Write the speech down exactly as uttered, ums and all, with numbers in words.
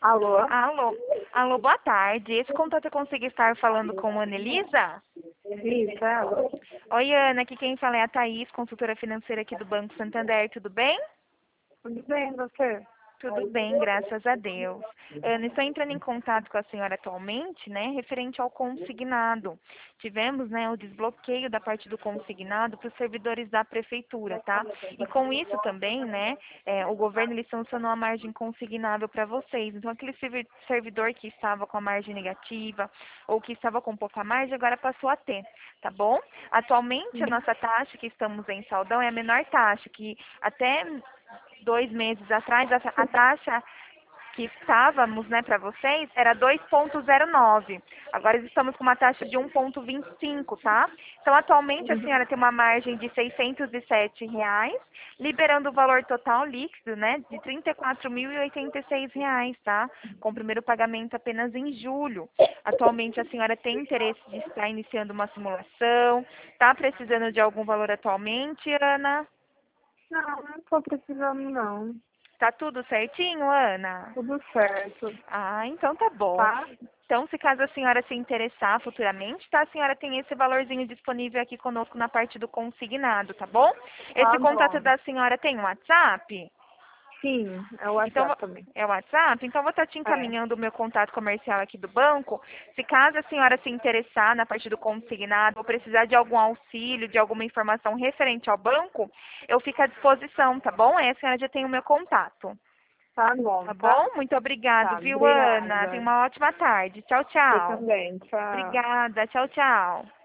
Alô? Alô, alô, boa tarde. Esse contato eu consigo estar falando com a Anelisa? Isso, ela? Oi, Ana, aqui quem fala é a Thaís, consultora financeira aqui do Banco Santander, tudo bem? Tudo bem, você? Tudo bem, graças a Deus. Ana, estou entrando em contato com a senhora atualmente, né, referente ao consignado. Tivemos, né, o desbloqueio da parte do consignado para os servidores da prefeitura, tá? E com isso também, né, é, o governo ele sancionou a margem consignável para vocês. Então, aquele servi- servidor que estava com a margem negativa ou que estava com pouca margem, agora passou a ter, tá bom? Atualmente, a nossa taxa que estamos em saldão é a menor taxa, que até dois meses atrás, a, a taxa que estávamos, né, para vocês era dois ponto zero nove. Agora estamos com uma taxa de um ponto vinte e cinco, tá? Então, atualmente, a senhora tem uma margem de seiscentos e sete reais, liberando o valor total líquido, né, de trinta e quatro mil e oitenta e seis reais, tá? Com o primeiro pagamento apenas em julho. Atualmente, a senhora tem interesse de estar iniciando uma simulação? Tá precisando de algum valor atualmente, Ana? Não, não tô precisando, não. Tá tudo certinho, Ana? Tudo certo, Ah, então tá bom. tá? Então, se caso a senhora se interessar futuramente, tá? A senhora tem esse valorzinho disponível aqui conosco na parte do consignado, tá bom? Tá Esse contato bom. da senhora tem um WhatsApp? Sim, é o Então, WhatsApp vo- também. é o WhatsApp? Então, eu vou estar te É, encaminhando o meu contato comercial aqui do banco. Se caso a senhora se interessar na parte do consignado ou precisar de algum auxílio, de alguma informação referente ao banco, eu fico à disposição, tá bom? Aí a senhora já tem o meu contato. tá bom, Tá tá? bom? Muito obrigado, Tá, viu, Ana? Tenha obrigada. uma ótima tarde. Tchau, Você tchau. também, tchau. Obrigada. Tchau, tchau.